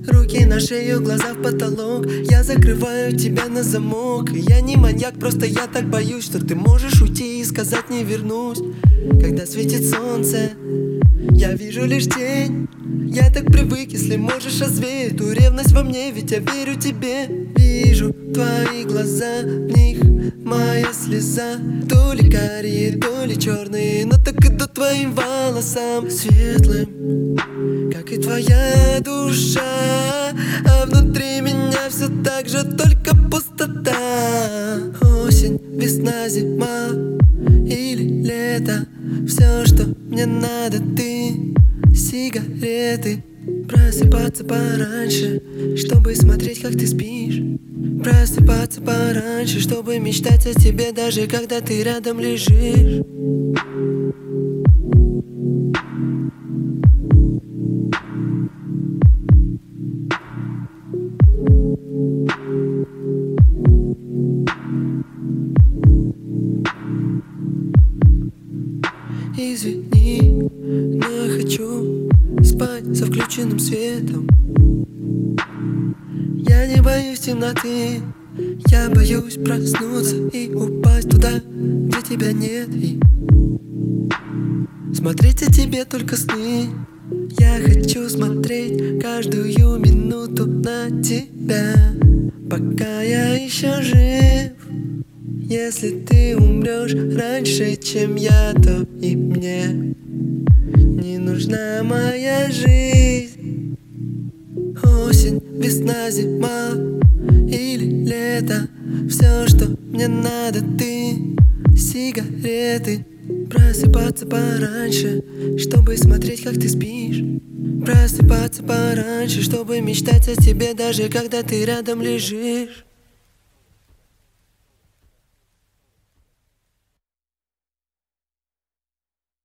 Руки на шею, глаза в потолок. Я закрываю тебя на замок. Я не маньяк, просто я так боюсь, что ты можешь уйти и сказать не вернусь. Когда светит солнце, я вижу лишь тень. Я так привык, если можешь развеять ту ревность во мне, ведь я верю тебе. Вижу твои глаза, в них моя слеза. То ли карие, то ли черные, но так идут твоим волосам светлым, как и твоя душа. А внутри меня все так же, только пустота. Осень, весна, зима или лето, все, что мне надо, ты, сигареты. Просыпаться пораньше, чтобы смотреть, как ты спишь. Просыпаться пораньше, чтобы мечтать о тебе, даже когда ты рядом лежишь. Извини, но я хочу спать со включенным светом. Я не боюсь темноты, я боюсь проснуться и упасть туда, где тебя нет, и смотреть о тебе только сны. Я хочу смотреть каждую минуту на тебя, пока я еще жив. Если ты умрешь раньше, чем я, то и мне не нужна моя жизнь. Осень, весна, зима или лето, все, что мне надо, ты, сигареты. Просыпаться пораньше, чтобы смотреть, как ты спишь. Просыпаться пораньше, чтобы мечтать о тебе, даже когда ты рядом лежишь.